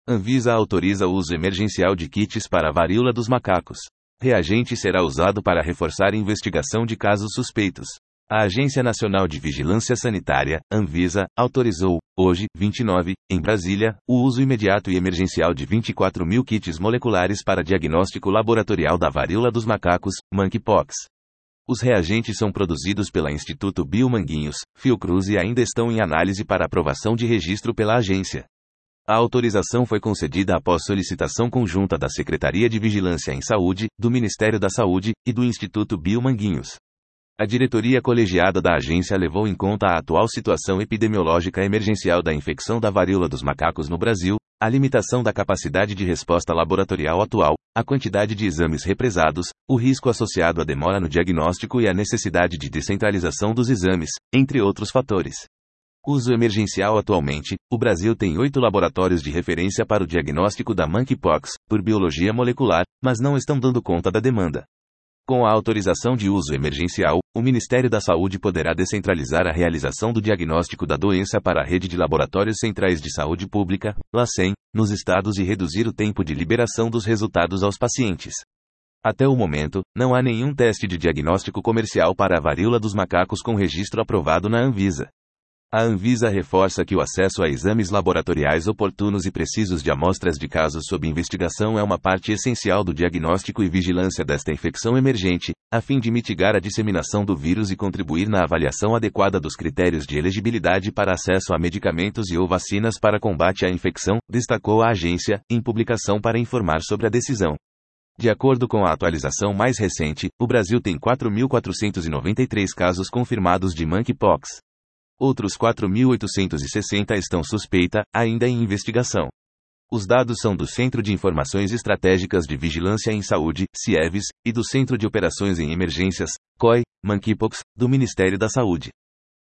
Anvisa autoriza o uso emergencial de kits para a varíola dos macacos. Reagente será usado para reforçar a investigação de casos suspeitos. A Agência Nacional de Vigilância Sanitária, Anvisa, autorizou, hoje, 29, em Brasília, o uso imediato e emergencial de 24 mil kits moleculares para diagnóstico laboratorial da varíola dos macacos, Monkeypox. Os reagentes são produzidos pela Instituto Biomanguinhos, Fiocruz e ainda estão em análise para aprovação de registro pela agência. A autorização foi concedida após solicitação conjunta da Secretaria de Vigilância em Saúde, do Ministério da Saúde e do Instituto Biomanguinhos. A diretoria colegiada da agência levou em conta a atual situação epidemiológica emergencial da infecção da varíola dos macacos no Brasil, a limitação da capacidade de resposta laboratorial atual, a quantidade de exames represados, o risco associado à demora no diagnóstico e a necessidade de descentralização dos exames, entre outros fatores. Uso emergencial. Atualmente, o Brasil tem 8 laboratórios de referência para o diagnóstico da Monkeypox, por biologia molecular, mas não estão dando conta da demanda. Com a autorização de uso emergencial, o Ministério da Saúde poderá descentralizar a realização do diagnóstico da doença para a rede de laboratórios centrais de saúde pública, LACEN, nos estados e reduzir o tempo de liberação dos resultados aos pacientes. Até o momento, não há nenhum teste de diagnóstico comercial para a varíola dos macacos com registro aprovado na Anvisa. A Anvisa reforça que o acesso a exames laboratoriais oportunos e precisos de amostras de casos sob investigação é uma parte essencial do diagnóstico e vigilância desta infecção emergente, a fim de mitigar a disseminação do vírus e contribuir na avaliação adequada dos critérios de elegibilidade para acesso a medicamentos e/ou vacinas para combate à infecção, destacou a agência, em publicação para informar sobre a decisão. De acordo com a atualização mais recente, o Brasil tem 4.493 casos confirmados de Monkeypox. Outros 4.860 estão suspeita, ainda em investigação. Os dados são do Centro de Informações Estratégicas de Vigilância em Saúde, CIEVS, e do Centro de Operações em Emergências, COE, Monkeypox, do Ministério da Saúde.